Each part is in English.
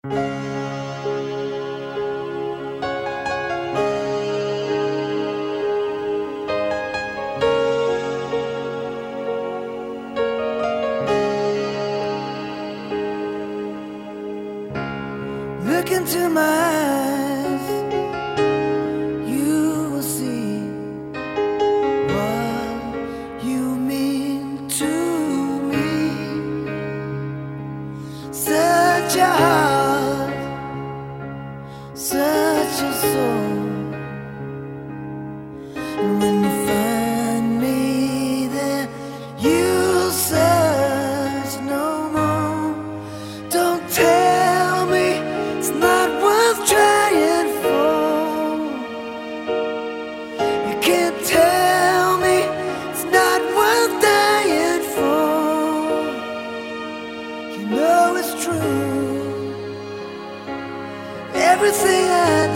Look into my eyes, you will see what you mean to me. Such a heart, such a soul. And when you find me there, you'll search no more. Don't tell me it's not worth trying for. You can't tell me it's not worth dying for. You know it's true. Everything I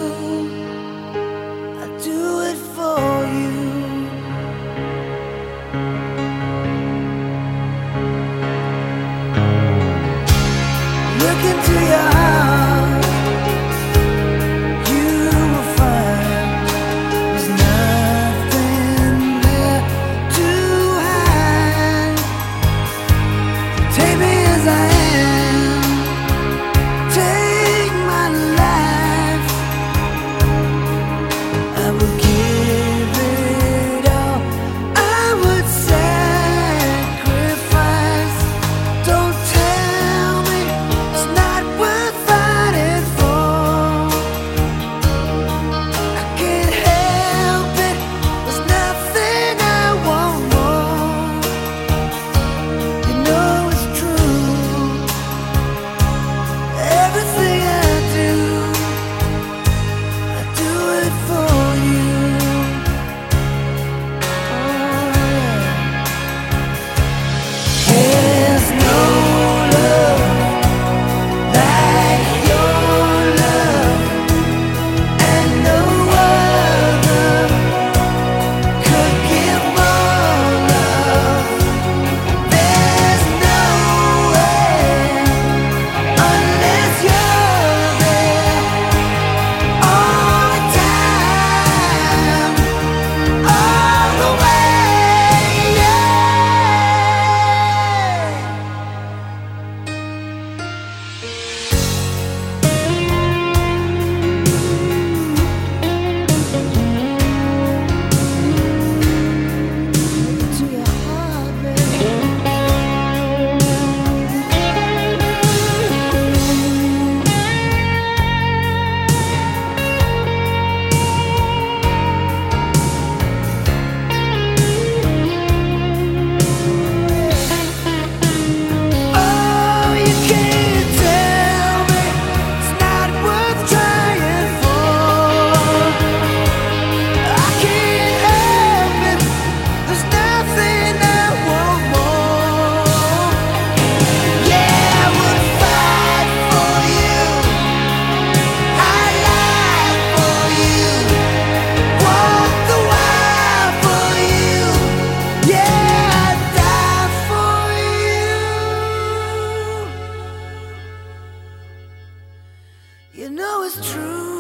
do it for you. Look into your heart, you will find there's nothing there to hide. Take me as I am, take my life. I will give it all, I would sacrifice. Don't tell me it's not worth fighting for. I can't help it, there's nothing I want more. You know it's true. Everything I do it for you. There's no love like your love, and no other could give more love. There's no way unless you're there all the time, all the way, yeah. To your heart, baby. Oh, you can't tell me it's not worth trying for. I can't help it, there's nothing I want more. Yeah, I would fight for you, I lie for you, walk the wire for you. Yeah, I'd die for you. You know it's true.